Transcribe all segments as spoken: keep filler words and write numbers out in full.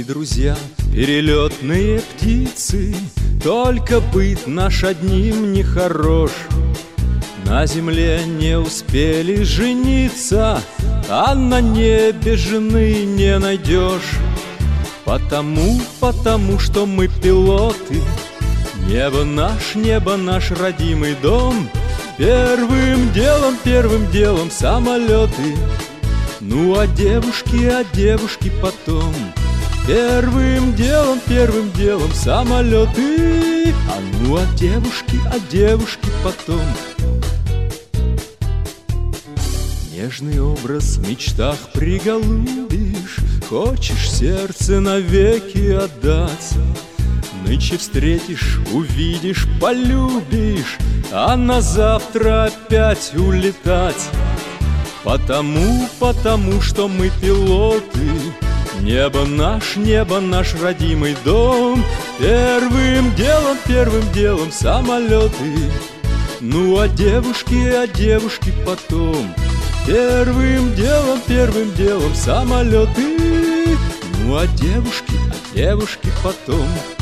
друзья, перелетные птицы, только быт наш одним нехорош. На земле не успели жениться, а на небе жены не найдешь. Потому, потому что мы пилоты, небо наш, небо наш родимый дом. Первым делом, первым делом самолеты, ну а девушки, а девушки потом. Первым делом, первым делом самолеты, а ну а девушки, а девушки потом. Нежный образ в мечтах приголубишь, хочешь сердце навеки отдать. Нынче встретишь, увидишь, полюбишь, а на завтра опять улетать. Потому, потому что мы пилоты, небо наш, небо наш родимый дом. Первым делом, первым делом самолеты, ну а девушки, а девушки потом. Первым делом, первым делом самолеты, ну а девушки, а девушки потом.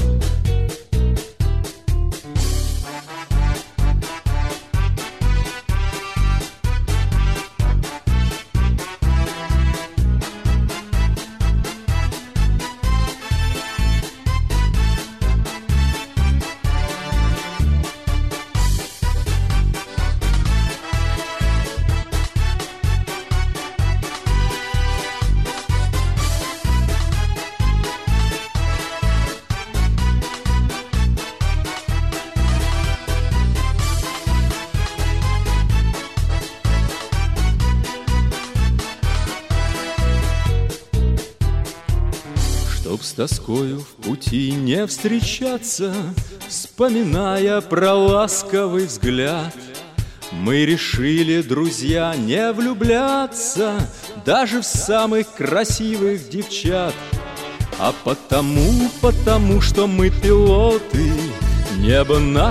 Чтоб с тоскою в пути не встречаться, вспоминая про ласковый взгляд, мы решили, друзья, не влюбляться даже в самых красивых девчат. А потому, потому что мы пилоты, небо наше.